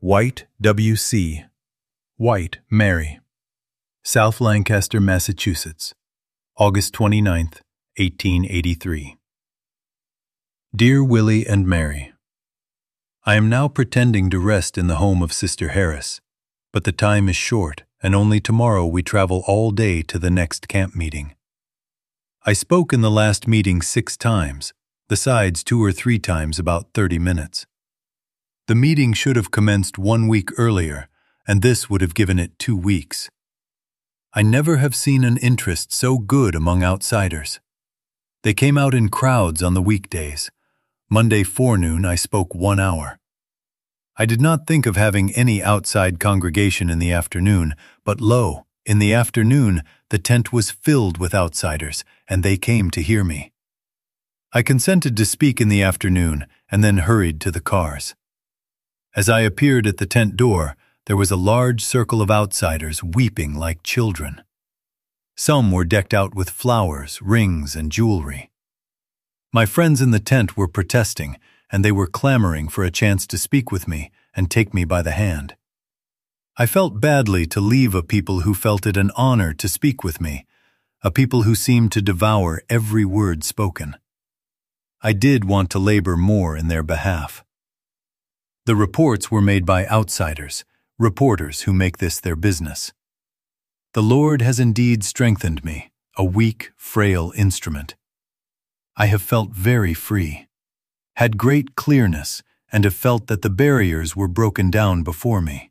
White, W.C. White, Mary. South Lancaster, Massachusetts, August 29, 1883. Dear Willie and Mary, I am now pretending to rest in the home of Sister Harris, but the time is short, and only tomorrow we travel all day to the next camp meeting. I spoke in the last meeting 6 times, the sides 2 or 3 times about 30 minutes. The meeting should have commenced 1 week earlier, and this would have given it 2 weeks. I never have seen an interest so good among outsiders. They came out in crowds on the weekdays. Monday forenoon I spoke 1 hour. I did not think of having any outside congregation in the afternoon, but lo, in the afternoon the tent was filled with outsiders, and they came to hear me. I consented to speak in the afternoon and then hurried to the cars. As I appeared at the tent door, there was a large circle of outsiders weeping like children. Some were decked out with flowers, rings, and jewelry. My friends in the tent were protesting, and they were clamoring for a chance to speak with me and take me by the hand. I felt badly to leave a people who felt it an honor to speak with me, a people who seemed to devour every word spoken. I did want to labor more in their behalf. The reports were made by outsiders, reporters who make this their business. The Lord has indeed strengthened me, a weak, frail instrument. I have felt very free, had great clearness, and have felt that the barriers were broken down before me.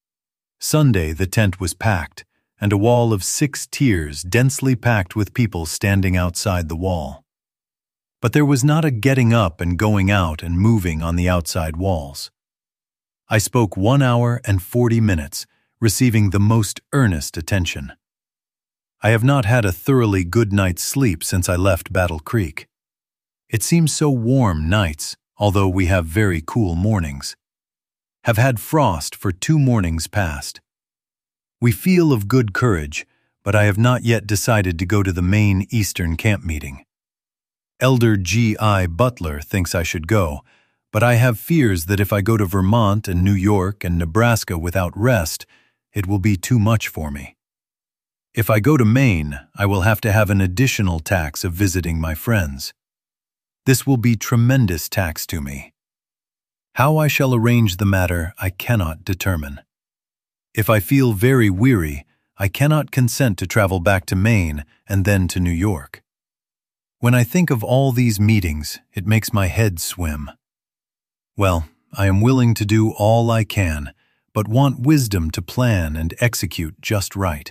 Sunday the tent was packed, and a wall of 6 tiers densely packed with people standing outside the wall. But there was not a getting up and going out and moving on the outside walls. I spoke 1 hour and 40 minutes, receiving the most earnest attention. I have not had a thoroughly good night's sleep since I left Battle Creek. It seems so warm nights, although we have very cool mornings. Have had frost for 2 mornings past. We feel of good courage, but I have not yet decided to go to the Maine Eastern Camp meeting. Elder G.I. Butler thinks I should go, but I have fears that if I go to Vermont and New York and Nebraska without rest, it will be too much for me. If I go to Maine, I will have to have an additional tax of visiting my friends. This will be tremendous tax to me. How I shall arrange the matter, I cannot determine. If I feel very weary, I cannot consent to travel back to Maine and then to New York. When I think of all these meetings, it makes my head swim. Well, I am willing to do all I can, but want wisdom to plan and execute just right.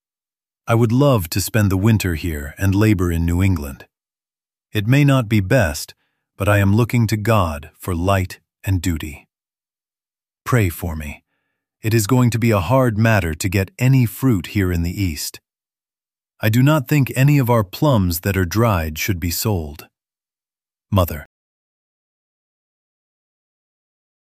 I would love to spend the winter here and labor in New England. It may not be best, but I am looking to God for light and duty. Pray for me. It is going to be a hard matter to get any fruit here in the East. I do not think any of our plums that are dried should be sold. Mother.